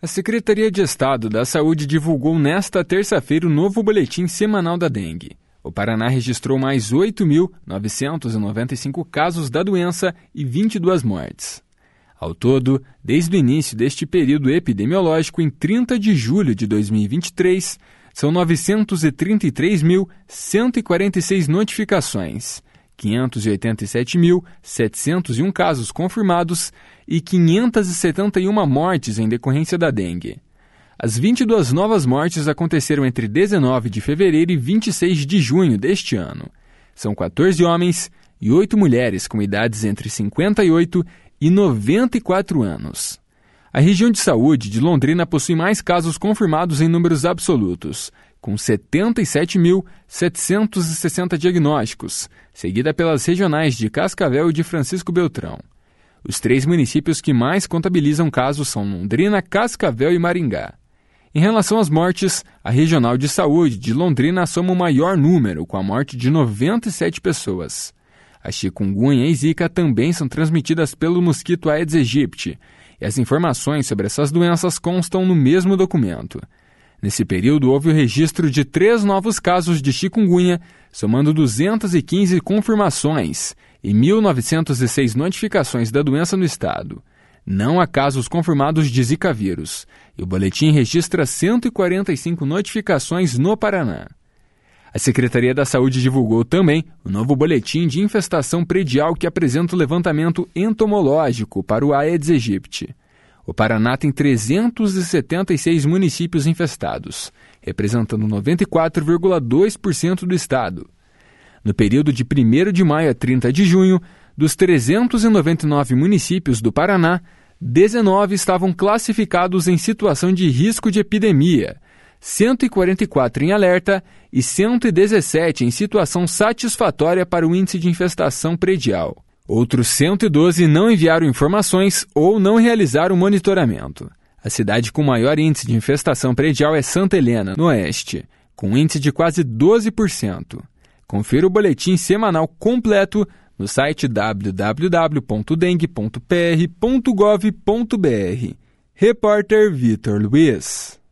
A Secretaria de Estado da Saúde divulgou nesta terça-feira o novo boletim semanal da dengue. O Paraná registrou mais 8.995 casos da doença e 22 mortes. Ao todo, desde o início deste período epidemiológico, em 30 de julho de 2023, são 933.146 notificações, 587.701 casos confirmados e 571 mortes em decorrência da dengue. As 22 novas mortes aconteceram entre 19 de fevereiro e 26 de junho deste ano. São 14 homens e 8 mulheres com idades entre 58 e 94 anos. A região de saúde de Londrina possui mais casos confirmados em números absolutos, com 77.760 diagnósticos, seguida pelas regionais de Cascavel e de Francisco Beltrão. Os 3 municípios que mais contabilizam casos são Londrina, Cascavel e Maringá. Em relação às mortes, a Regional de Saúde de Londrina soma o maior número, com a morte de 97 pessoas. A chikungunya e zika também são transmitidas pelo mosquito Aedes aegypti, e as informações sobre essas doenças constam no mesmo documento. Nesse período, houve o registro de 3 novos casos de chikungunya, somando 215 confirmações e 1.906 notificações da doença no estado. Não há casos confirmados de zika vírus, e o boletim registra 145 notificações no Paraná. A Secretaria da Saúde divulgou também o novo boletim de infestação predial que apresenta o levantamento entomológico para o Aedes aegypti. O Paraná tem 376 municípios infestados, representando 94,2% do estado. No período de 1º de maio a 30 de junho, dos 399 municípios do Paraná, 19 estavam classificados em situação de risco de epidemia, 144 em alerta e 117 em situação satisfatória para o índice de infestação predial. Outros 112 não enviaram informações ou não realizaram monitoramento. A cidade com maior índice de infestação predial é Santa Helena, no oeste, com índice de quase 12%. Confira o boletim semanal completo no site www.dengue.pr.gov.br. Repórter Vitor Luiz.